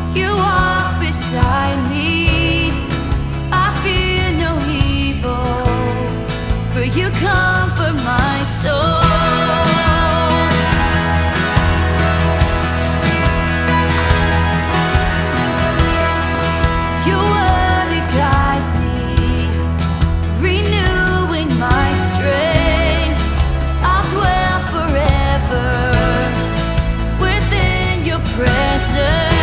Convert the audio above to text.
You walk beside me, I fear no evil, for you comfort my soul.